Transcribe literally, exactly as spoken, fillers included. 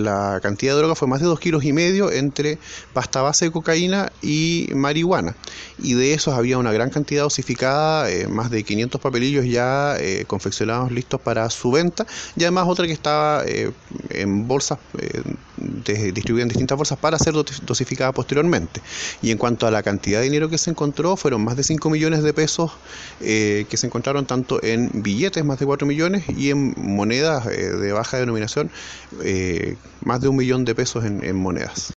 la cantidad de droga fue más de dos kilos y medio entre pasta base de cocaína y marihuana. Y de esos había una gran cantidad dosificada, eh, más de quinientos papelillos ya eh, confeccionados listos para su venta, y además otra que estaba eh, en bolsas, eh, de, distribuida en distintas bolsas para ser dosificada posteriormente. Y en cuanto a la cantidad de dinero que se encontró, fueron más de cinco millones de pesos eh, que se encontraron tanto en billetes, más de cuatro millones, y en monedas eh, de baja denominación, eh, más de un millón de pesos en, en monedas.